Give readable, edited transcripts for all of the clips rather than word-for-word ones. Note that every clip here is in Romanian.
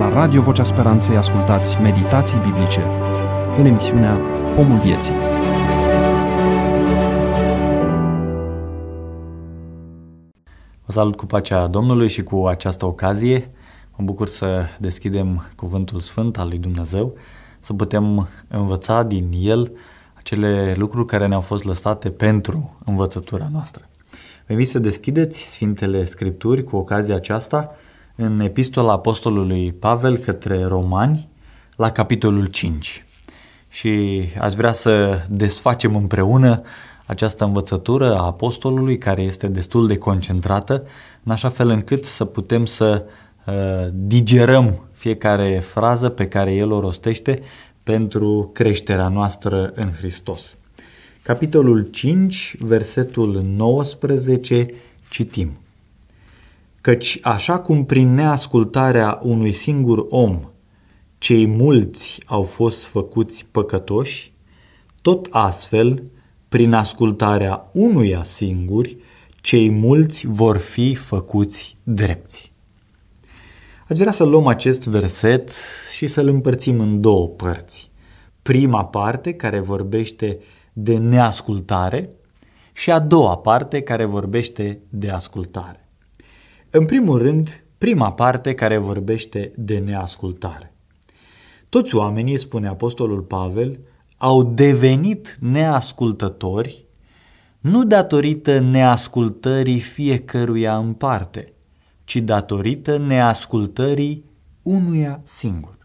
La Radio Vocea Speranței ascultați meditații biblice în emisiunea Pomul Vieții. Vă salut cu pacea Domnului și cu această ocazie mă bucur să deschidem Cuvântul Sfânt al lui Dumnezeu, să putem învăța din el acele lucruri care ne-au fost lăsate pentru învățătura noastră. Vă invit să deschideți Sfintele Scripturi cu ocazia aceasta în Epistola Apostolului Pavel către Romani, la capitolul 5. Și aș vrea să desfacem împreună această învățătură a apostolului, care este destul de concentrată, în așa fel încât să putem să digerăm fiecare frază pe care el o rostește pentru creșterea noastră în Hristos. Capitolul 5, versetul 19, citim: Căci așa cum prin neascultarea unui singur om cei mulți au fost făcuți păcătoși, tot astfel, prin ascultarea unuia singur, cei mulți vor fi făcuți drepți. Aș vrea să luăm acest verset și să-l împărțim în două părți. Prima parte, care vorbește de neascultare, și a doua parte, care vorbește de ascultare. În primul rând, prima parte, care vorbește de neascultare. Toți oamenii, spune apostolul Pavel, au devenit neascultători, nu datorită neascultării fiecăruia în parte, ci datorită neascultării unuia singur.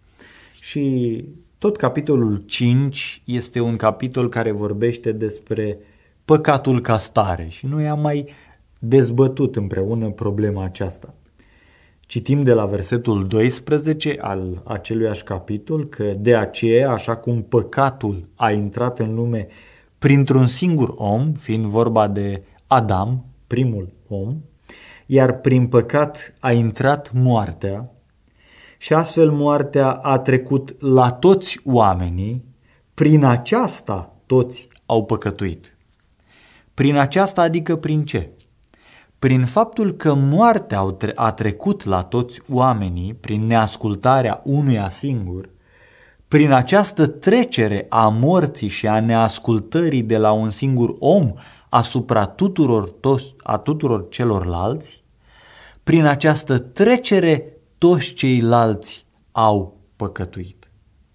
Și tot capitolul 5 este un capitol care vorbește despre păcatul ca stare și noi am mai dezbătut împreună problema aceasta. Citim de la versetul 12 al aceluiași capitol că de aceea, așa cum păcatul a intrat în lume printr-un singur om, fiind vorba de Adam, primul om, iar prin păcat a intrat moartea și astfel moartea a trecut la toți oamenii, prin aceasta toți au păcătuit. Prin aceasta adică prin ce? Prin faptul că moartea a trecut la toți oamenii prin neascultarea unuia singur, prin această trecere a morții și a neascultării de la un singur om asupra tuturor celorlalți, prin această trecere toți ceilalți au păcătuit.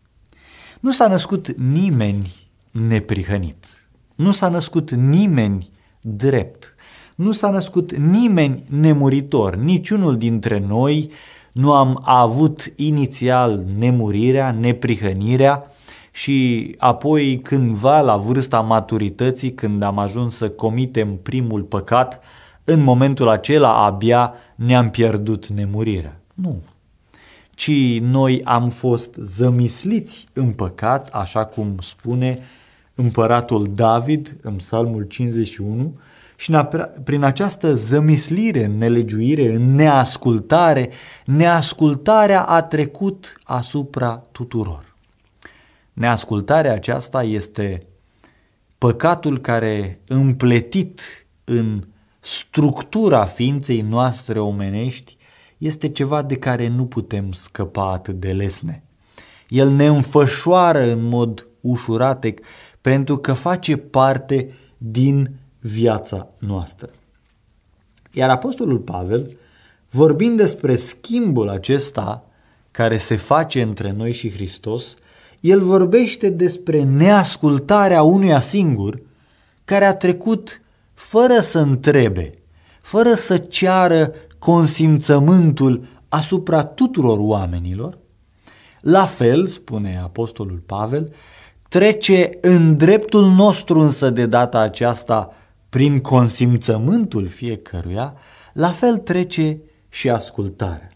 Nu s-a născut nimeni neprihănit, nu s-a născut nimeni drept, nu s-a născut nimeni nemuritor, niciunul dintre noi nu am avut inițial nemurirea, neprihănirea și apoi cândva la vârsta maturității, când am ajuns să comitem primul păcat, în momentul acela abia ne-am pierdut nemurirea. Nu, ci noi am fost zămisliți în păcat, așa cum spune împăratul David în Psalmul 51, și prin această zămislire în nelegiuire, în neascultare, neascultarea a trecut asupra tuturor. Neascultarea aceasta este păcatul care, împletit în structura ființei noastre omenești, este ceva de care nu putem scăpa atât de lesne. El ne înfășoară în mod ușuratec pentru că face parte din viața noastră. Iar apostolul Pavel, vorbind despre schimbul acesta care se face între noi și Hristos, el vorbește despre neascultarea unuia singur care a trecut fără să întrebe, fără să ceară consimțământul asupra tuturor oamenilor. La fel, spune apostolul Pavel, trece în dreptul nostru însă de data aceasta prin consimțământul fiecăruia, la fel trece și ascultarea.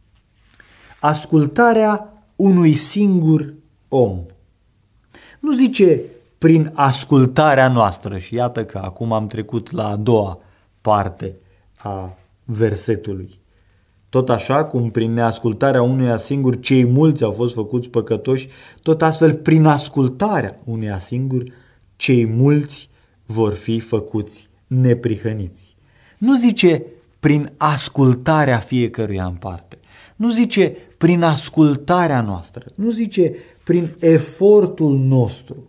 Ascultarea unui singur om. Nu zice prin ascultarea noastră, și iată că acum am trecut la a doua parte a versetului. Tot așa cum prin neascultarea unuia singur cei mulți au fost făcuți păcătoși, tot astfel prin ascultarea unuia singur cei mulți vor fi făcuți neprihăniți. Nu zice prin ascultarea fiecăruia în parte. Nu zice prin ascultarea noastră, nu zice prin efortul nostru.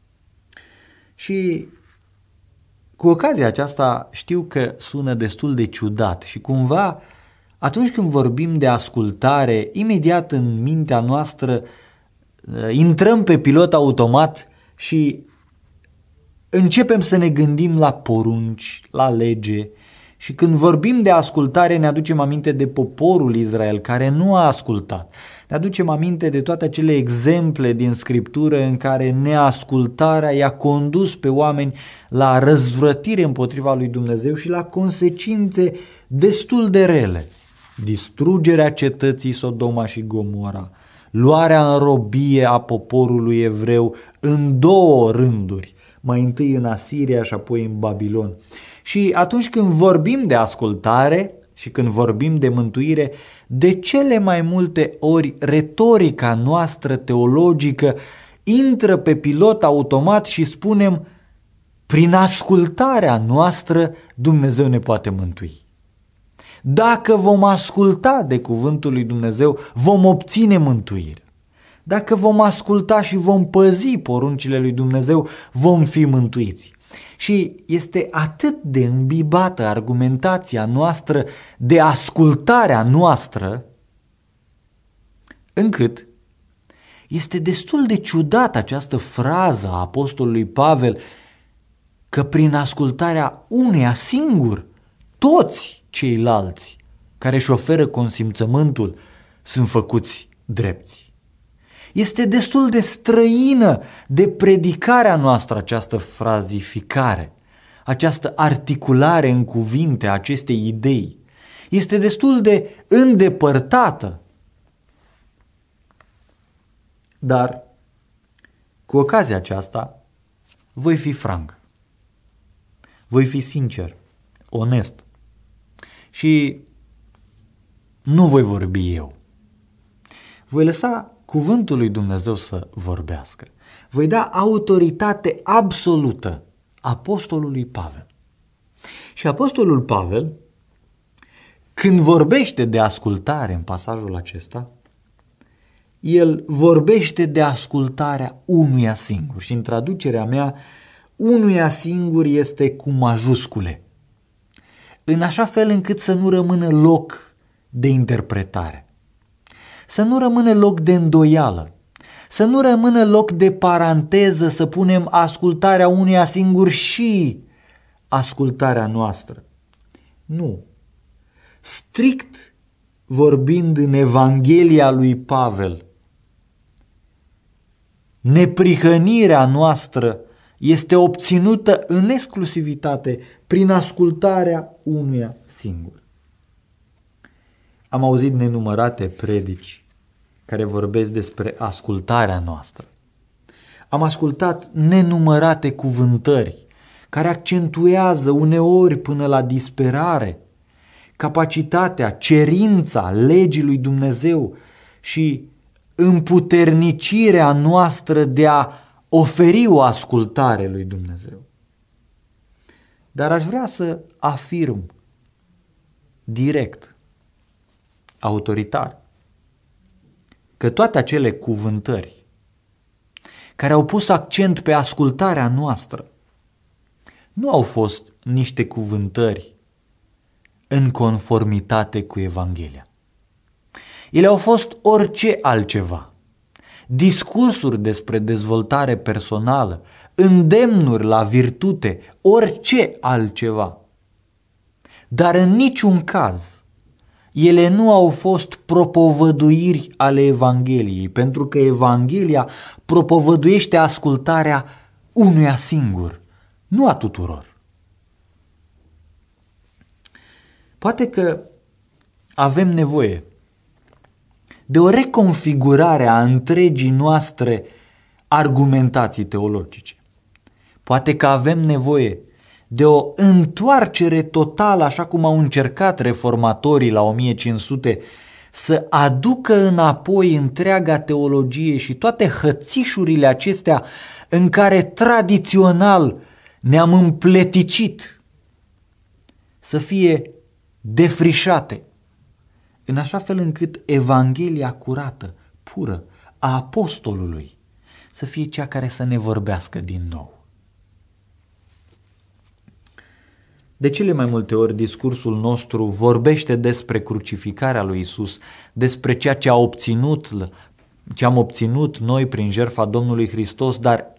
Și cu ocazia aceasta știu că sună destul de ciudat și cumva atunci când vorbim de ascultare, imediat în mintea noastră intrăm pe pilot automat și începem să ne gândim la porunci, la lege. Și când vorbim de ascultare ne aducem aminte de poporul Israel care nu a ascultat. Ne aducem aminte de toate acele exemple din Scriptură în care neascultarea i-a condus pe oameni la răzvrătire împotriva lui Dumnezeu și la consecințe destul de rele. Distrugerea cetății Sodoma și Gomora, luarea în robie a poporului evreu în 2 rânduri, mai întâi în Asiria și apoi în Babilon. Și atunci când vorbim de ascultare și când vorbim de mântuire, de cele mai multe ori retorica noastră teologică intră pe pilot automat și spunem: prin ascultarea noastră Dumnezeu ne poate mântui. Dacă vom asculta de cuvântul lui Dumnezeu, vom obține mântuire. Dacă vom asculta și vom păzi poruncile lui Dumnezeu, vom fi mântuiți. Și este atât de îmbibată argumentația noastră de ascultarea noastră, încât este destul de ciudată această frază a apostolului Pavel că prin ascultarea uneia singur, toți ceilalți care își oferă consimțământul sunt făcuți drepți. Este destul de străină de predicarea noastră această frazificare, această articulare în cuvinte a acestei idei. Este destul de îndepărtată. Dar, cu ocazia aceasta, voi fi franc, voi fi sincer, onest și nu voi vorbi eu. Voi lăsa cuvântul lui Dumnezeu să vorbească. Voi da autoritate absolută apostolului Pavel. Și apostolul Pavel, când vorbește de ascultare în pasajul acesta, el vorbește de ascultarea unuia singur. Și în traducerea mea, unuia singur este cu majuscule, în așa fel încât să nu rămână loc de interpretare, să nu rămână loc de îndoială, să nu rămână loc de paranteză, să punem ascultarea unuia singur și ascultarea noastră. Nu. Strict vorbind în Evanghelia lui Pavel, neprihănirea noastră este obținută în exclusivitate prin ascultarea unuia singur. Am auzit nenumărate predici care vorbesc despre ascultarea noastră. Am ascultat nenumărate cuvântări care accentuează uneori până la disperare capacitatea, cerința legii lui Dumnezeu și împuternicirea noastră de a oferi o ascultare lui Dumnezeu. Dar aș vrea să afirm direct, autoritar, că toate acele cuvântări care au pus accent pe ascultarea noastră nu au fost niște cuvântări în conformitate cu Evanghelia. Ele au fost orice altceva. Discursuri despre dezvoltare personală, îndemnuri la virtute, orice altceva. Dar în niciun caz ele nu au fost propovăduiri ale Evangheliei, pentru că Evanghelia propovăduiește ascultarea unuia singur, nu a tuturor. Poate că avem nevoie de o reconfigurare a întregii noastre argumentații teologice. Poate că avem nevoie de o întoarcere totală, așa cum au încercat reformatorii la 1500, să aducă înapoi întreaga teologie și toate hățișurile acestea în care tradițional ne-am împleticit, să fie defrișate, în așa fel încât Evanghelia curată, pură, a apostolului să fie cea care să ne vorbească din nou. De cele mai multe ori discursul nostru vorbește despre crucificarea lui Isus, despre ceea ce am obținut noi prin jertfa Domnului Hristos, dar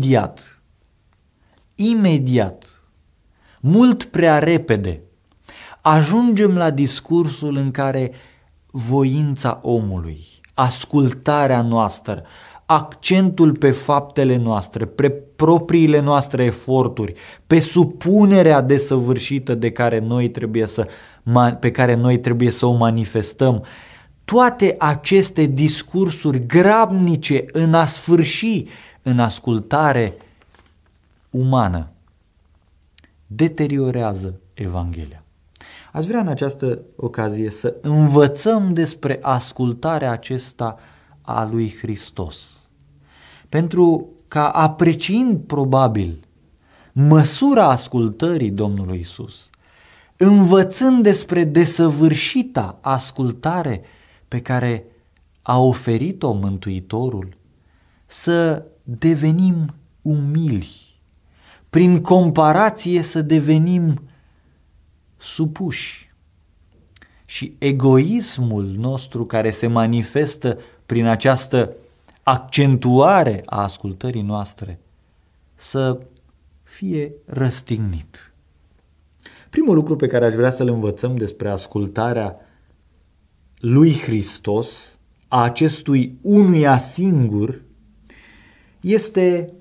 imediat, mult prea repede, ajungem la discursul în care voința omului, ascultarea noastră, accentul pe faptele noastre, pe propriile noastre eforturi, pe supunerea desăvârșită pe care noi trebuie să o manifestăm, toate aceste discursuri grabnice în a sfârși în ascultare umană deteriorează Evanghelia. Aș vrea în această ocazie să învățăm despre ascultarea acesta a lui Hristos, pentru ca, apreciind probabil măsura ascultării Domnului Isus, învățând despre desăvârșita ascultare pe care a oferit-o Mântuitorul, să devenim umili, prin comparație să devenim supuși. Și egoismul nostru care se manifestă prin această accentuare a ascultării noastre să fie răstignit. Primul lucru pe care aș vrea să-l învățăm despre ascultarea lui Hristos, a acestui unuia singur, este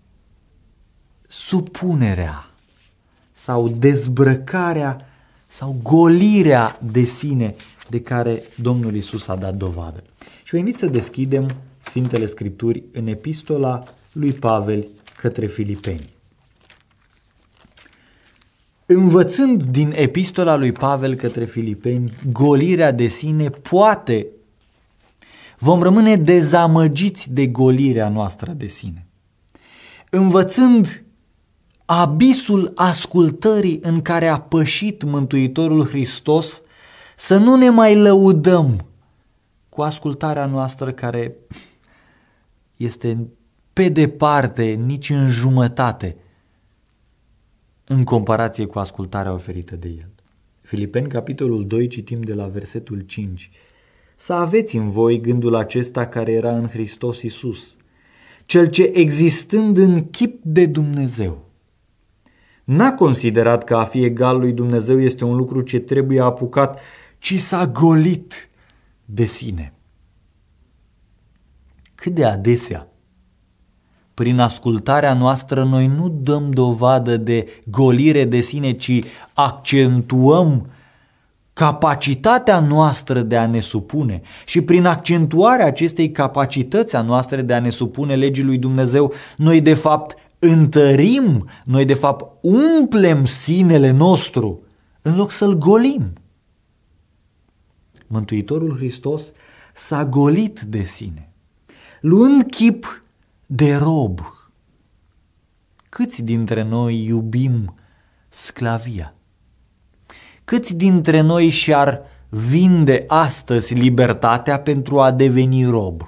supunerea sau dezbrăcarea sau golirea de sine de care Domnul Iisus a dat dovadă. Și vă invit să deschidem Sfintele Scripturi în epistola lui Pavel către Filipeni. Învățând din epistola lui Pavel către Filipeni golirea de sine, poate vom rămâne dezamăgiți de golirea noastră de sine. Învățând abisul ascultării în care a pășit Mântuitorul Hristos, să nu ne mai lăudăm cu ascultarea noastră care este pe departe, nici în jumătate, în comparație cu ascultarea oferită de El. Filipeni, capitolul 2, citim de la versetul 5. Să aveți în voi gândul acesta care era în Hristos Iisus, Cel ce existând în chip de Dumnezeu, n-a considerat că a fi egal lui Dumnezeu este un lucru ce trebuie apucat, ci s-a golit de sine. Cât de adesea, prin ascultarea noastră, noi nu dăm dovadă de golire de sine, ci accentuăm capacitatea noastră de a ne supune. Și prin accentuarea acestei capacități a noastre de a ne supune legii lui Dumnezeu, noi de fapt întărim, noi de fapt umplem sinele nostru în loc să-l golim. Mântuitorul Hristos s-a golit de sine, luând chip de rob. Câți dintre noi iubim sclavia? Câți dintre noi și-ar vinde astăzi libertatea pentru a deveni rob?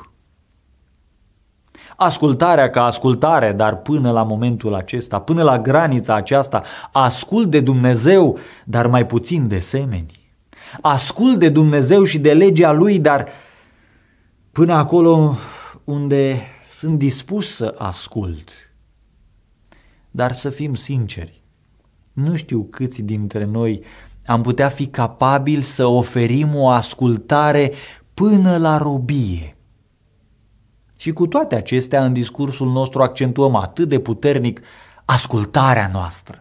Ascultarea ca ascultare, dar până la momentul acesta, până la granița aceasta, ascult de Dumnezeu, dar mai puțin de semeni. Ascult de Dumnezeu și de legea Lui, dar până acolo unde sunt dispus să ascult. Dar să fim sinceri, nu știu câți dintre noi am putea fi capabili să oferim o ascultare până la robie. Și cu toate acestea, în discursul nostru accentuăm atât de puternic ascultarea noastră.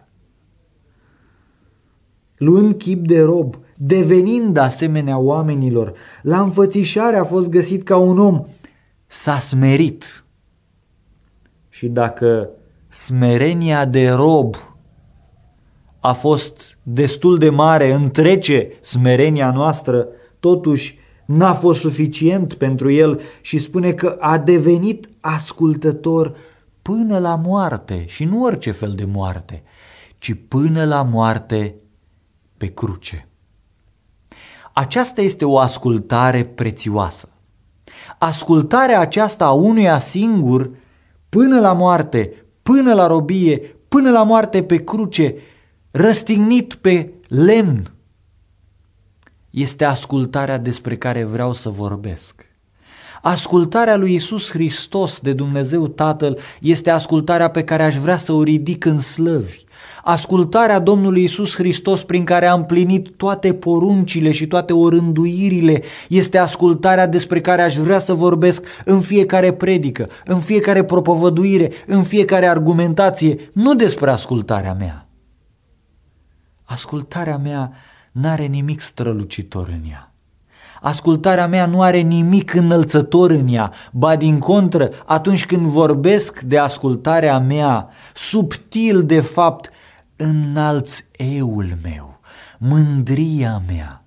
Luând chip de rob, devenind asemenea oamenilor, la înfățișare a fost găsit ca un om, s-a smerit. Și dacă smerenia de rob a fost destul de mare, întrece smerenia noastră, totuși n-a fost suficient pentru el și spune că a devenit ascultător până la moarte, și nu orice fel de moarte, ci până la moarte pe cruce. Aceasta este o ascultare prețioasă. Ascultarea aceasta a unuia singur până la moarte, până la robie, până la moarte pe cruce, răstignit pe lemn, este ascultarea despre care vreau să vorbesc. Ascultarea lui Iisus Hristos de Dumnezeu Tatăl este ascultarea pe care aș vrea să o ridic în slăvi. Ascultarea Domnului Iisus Hristos prin care a împlinit toate poruncile și toate orânduirile este ascultarea despre care aș vrea să vorbesc în fiecare predică, în fiecare propovăduire, în fiecare argumentație, nu despre ascultarea mea. Ascultarea mea n-are nimic strălucitor în ea. Ascultarea mea nu are nimic înălțător în ea, ba din contră, atunci când vorbesc de ascultarea mea, subtil de fapt, înalț eul meu, mândria mea.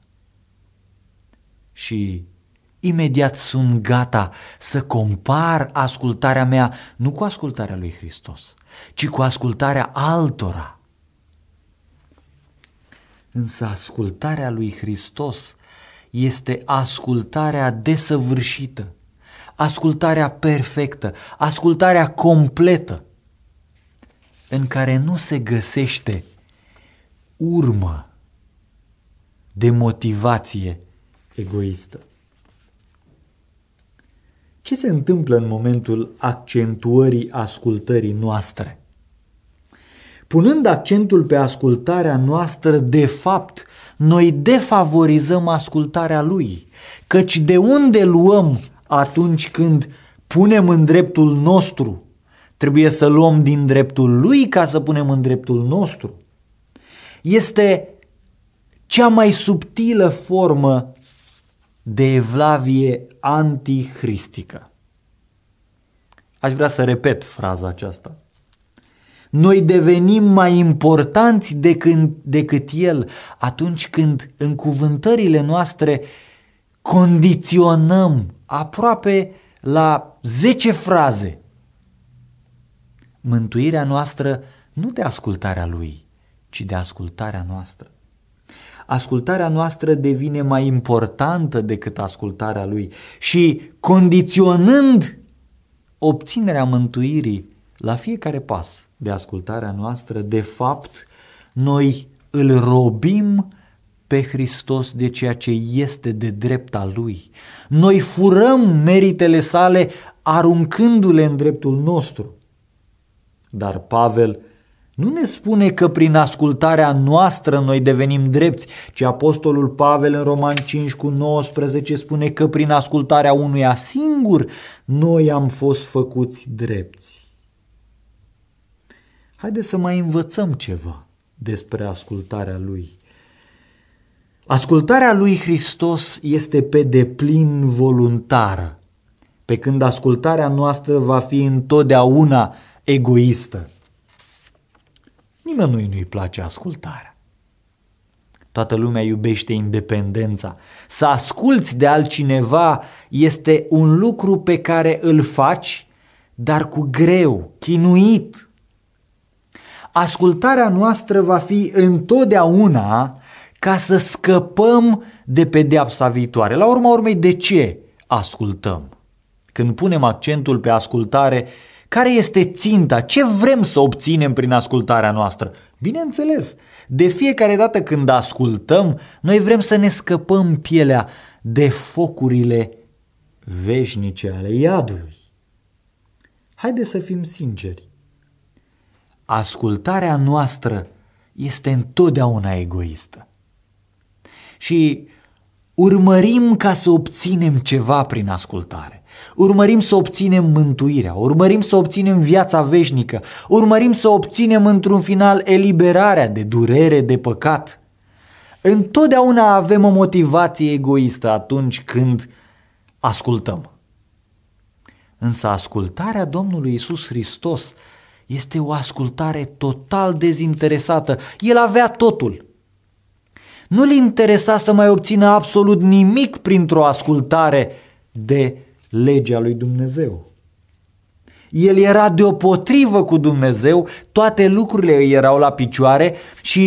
Și imediat sunt gata să compar ascultarea mea nu cu ascultarea lui Hristos, ci cu ascultarea altora. Însă ascultarea lui Hristos este ascultarea desăvârșită, ascultarea perfectă, ascultarea completă, în care nu se găsește urmă de motivație egoistă. Ce se întâmplă în momentul accentuării ascultării noastre? Punând accentul pe ascultarea noastră, de fapt, noi defavorizăm ascultarea lui, căci de unde luăm atunci când punem în dreptul nostru? Trebuie să luăm din dreptul lui ca să punem în dreptul nostru. Este cea mai subtilă formă de evlavie antihristică. Aș vrea să repet fraza aceasta. Noi devenim mai importanți decât el atunci când în cuvântările noastre condiționăm aproape la 10 fraze mântuirea noastră nu de ascultarea lui, ci de ascultarea noastră. Ascultarea noastră devine mai importantă decât ascultarea lui și condiționând obținerea mântuirii la fiecare pas de ascultarea noastră, de fapt, noi îl robim pe Hristos de ceea ce este de drept al lui. Noi furăm meritele sale aruncându-le în dreptul nostru. Dar Pavel nu ne spune că prin ascultarea noastră noi devenim drepți, ci apostolul Pavel în Romani 5:19 spune că prin ascultarea unuia singur noi am fost făcuți drepți. Haideți să mai învățăm ceva despre ascultarea lui. Ascultarea lui Hristos este pe deplin voluntară, pe când ascultarea noastră va fi întotdeauna egoistă. Nimănui nu-i place ascultarea. Toată lumea iubește independența. Să asculți de altcineva este un lucru pe care îl faci, dar cu greu, chinuit. Ascultarea noastră va fi întotdeauna ca să scăpăm de pedeapsa viitoare. La urma urmei, de ce ascultăm? Când punem accentul pe ascultare, care este ținta? Ce vrem să obținem prin ascultarea noastră? Bineînțeles, de fiecare dată când ascultăm, noi vrem să ne scăpăm pielea de focurile veșnice ale iadului. Haideți să fim sinceri. Ascultarea noastră este întotdeauna egoistă. Și urmărim ca să obținem ceva prin ascultare. Urmărim să obținem mântuirea, urmărim să obținem viața veșnică, urmărim să obținem într-un final eliberarea de durere, de păcat. Întotdeauna avem o motivație egoistă atunci când ascultăm. Însă ascultarea Domnului Iisus Hristos este o ascultare total dezinteresată. El avea totul. Nu-l interesa să mai obțină absolut nimic printr-o ascultare de legea lui Dumnezeu. El era deopotrivă cu Dumnezeu, toate lucrurile îi erau la picioare și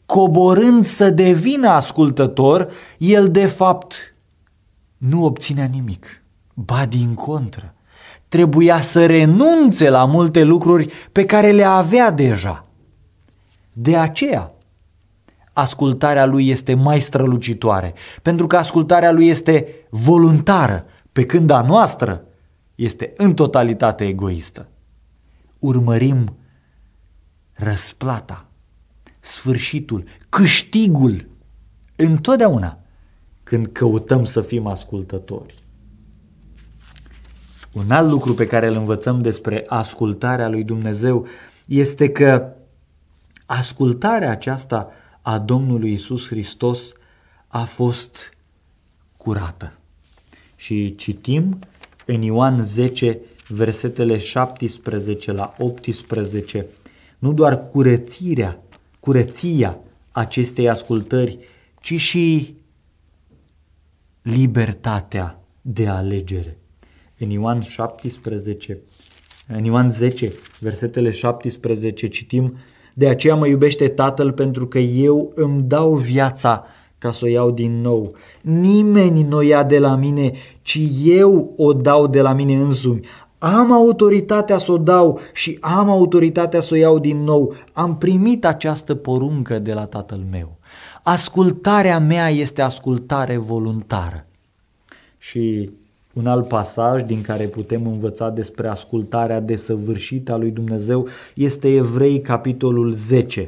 coborând să devină ascultător, el de fapt nu obținea nimic, ba dincontră. Trebuia să renunțe la multe lucruri pe care le avea deja. De aceea, ascultarea lui este mai strălucitoare, pentru că ascultarea lui este voluntară, pe când a noastră este în totalitate egoistă. Urmărim răsplata, sfârșitul, câștigul întotdeauna când căutăm să fim ascultători. Un alt lucru pe care îl învățăm despre ascultarea lui Dumnezeu este că ascultarea aceasta a Domnului Iisus Hristos a fost curată. Și citim în Ioan 10, versetele 17 la 18, nu doar curăția acestei ascultări, ci și libertatea de alegere. În Ioan 10, versetele 17 citim: de aceea mă iubește Tatăl, pentru că eu îmi dau viața ca să o iau din nou. Nimeni nu o ia de la mine, ci eu o dau de la mine însumi. Am autoritatea să o dau și am autoritatea să o iau din nou. Am primit această poruncă de la Tatăl meu. Ascultarea mea este ascultare voluntară. Și un alt pasaj din care putem învăța despre ascultarea desăvârșită a lui Dumnezeu este Evrei, capitolul 10.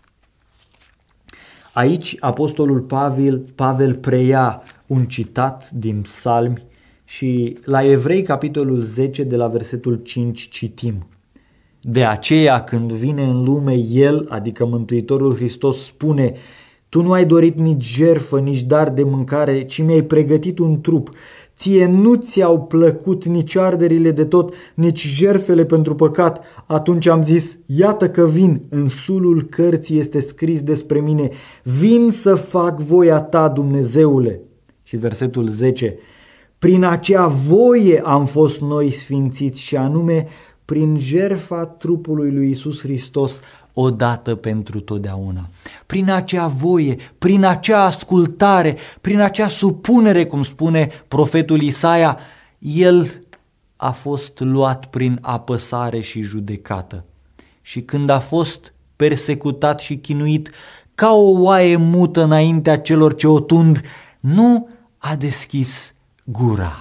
Aici apostolul Pavel preia un citat din Psalmi și la Evrei, capitolul 10, de la versetul 5 citim: de aceea când vine în lume El, adică Mântuitorul Hristos, spune: tu nu ai dorit nici jertfă, nici dar de mâncare, ci mi-ai pregătit un trup. Ție nu ți-au plăcut nici arderile de tot, nici jertfele pentru păcat. Atunci am zis: iată că vin, în sulul cărții este scris despre mine: vin să fac voia ta, Dumnezeule. Și versetul 10: prin acea voie am fost noi sfințiți, și anume prin jertfa trupului lui Iisus Hristos, odată pentru totdeauna. Prin acea voie, prin acea ascultare, prin acea supunere, cum spune profetul Isaia, el a fost luat prin apăsare și judecată. Și când a fost persecutat și chinuit ca o oaie mută înaintea celor ce o tund, nu a deschis gura.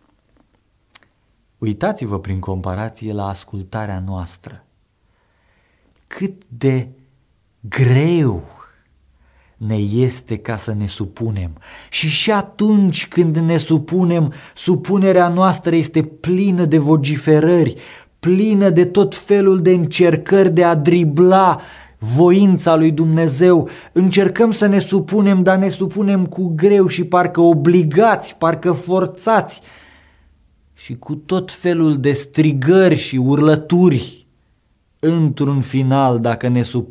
Uitați-vă prin comparație la ascultarea noastră. Cât de greu ne este ca să ne supunem. Și atunci când ne supunem, supunerea noastră este plină de vociferări, plină de tot felul de încercări de a dribla voința lui Dumnezeu. Încercăm să ne supunem, dar ne supunem cu greu și parcă obligați, parcă forțați și cu tot felul de strigări și urlături. Într-un final, dacă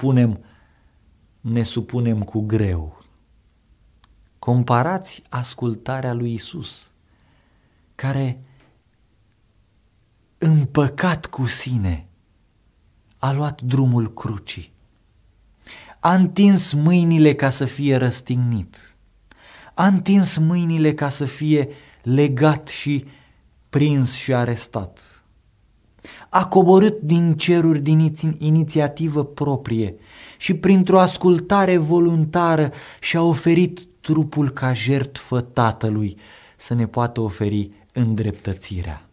ne supunem cu greu. Comparați ascultarea lui Iisus, care, împăcat cu sine, a luat drumul crucii, a întins mâinile ca să fie răstignit, a întins mâinile ca să fie legat și prins și arestat. A coborât din ceruri din inițiativă proprie și printr-o ascultare voluntară și-a oferit trupul ca jertfă Tatălui să ne poată oferi îndreptățirea.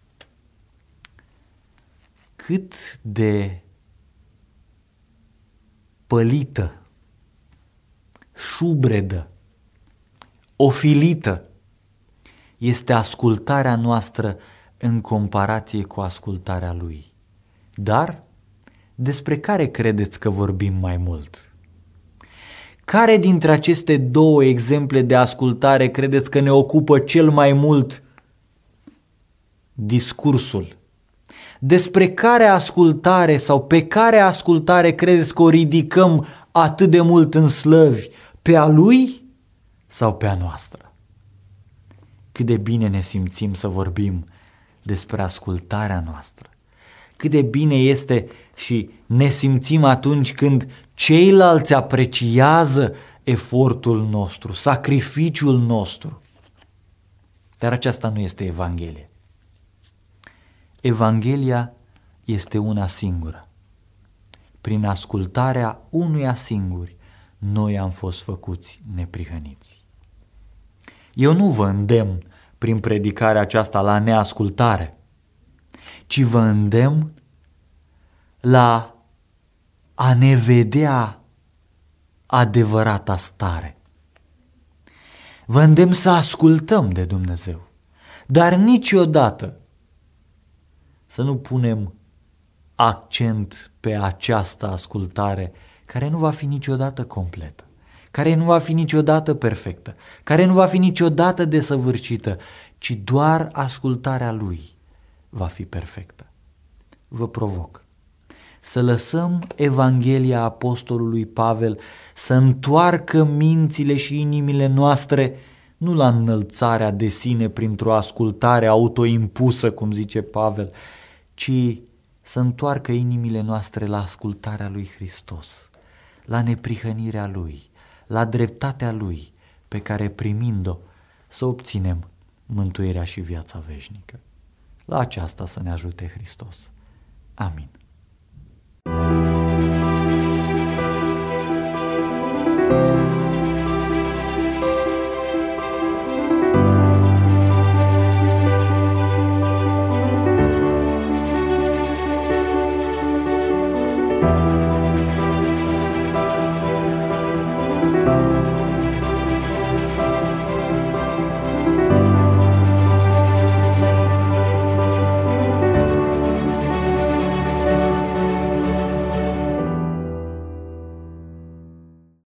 Cât de pălită, șubredă, ofilită este ascultarea noastră în comparație cu ascultarea Lui. Dar despre care credeți că vorbim mai mult? Care dintre aceste două exemple de ascultare credeți că ne ocupă cel mai mult discursul? Despre care ascultare sau pe care ascultare credeți că o ridicăm atât de mult în slăvi? Pe a Lui sau pe a noastră? Cât de bine ne simțim să vorbim despre ascultarea noastră. cât de bine este și ne simțim atunci când ceilalți apreciază efortul nostru, sacrificiul nostru. Dar aceasta nu este Evanghelia. Evanghelia este una singură. Prin ascultarea unuia singur, noi am fost făcuți neprihăniți. Eu nu vă îndemn prin predicarea aceasta la neascultare, ci vă îndemn la a ne vedea adevărata stare. Vă îndemn să ascultăm de Dumnezeu, dar niciodată să nu punem accent pe această ascultare care nu va fi niciodată completă, care nu va fi niciodată perfectă, care nu va fi niciodată desăvârșită, ci doar ascultarea Lui va fi perfectă. Vă provoc să lăsăm Evanghelia apostolului Pavel să întoarcă mințile și inimile noastre nu la înălțarea de sine printr-o ascultare autoimpusă, cum zice Pavel, ci să întoarcă inimile noastre la ascultarea lui Hristos, la neprihănirea Lui, la dreptatea Lui, pe care primind-o să obținem mântuirea și viața veșnică. La aceasta să ne ajute Hristos. Amin.